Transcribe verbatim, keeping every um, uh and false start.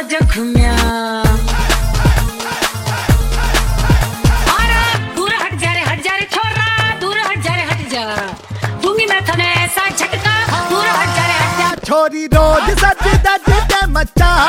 जख्मिया दूर हट जा रे हट जा रे छोरा दूर हट जा रे हट जा दूंगी मैं थने ऐसा झटका दूर हट जा रे हट जा छोरी रोज सज दज के मचा